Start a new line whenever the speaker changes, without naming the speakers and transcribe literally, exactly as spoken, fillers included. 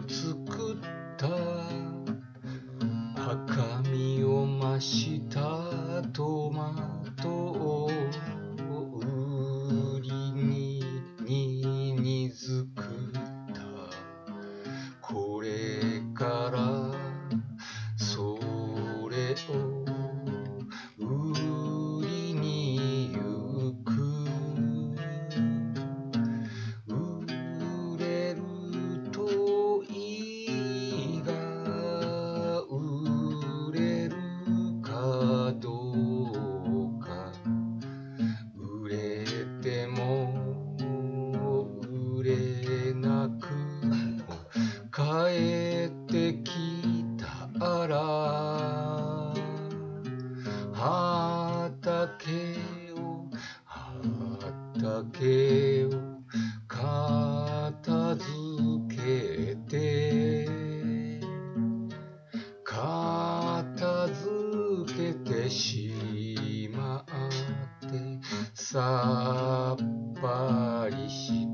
作った赤みを増したトマトを売りに荷造ったこれからそれを売りに行く売れるといいが売れるかどうか売れても売れなくも帰ってきたら畑を畑を片付けて片付けてしまってさっぱりし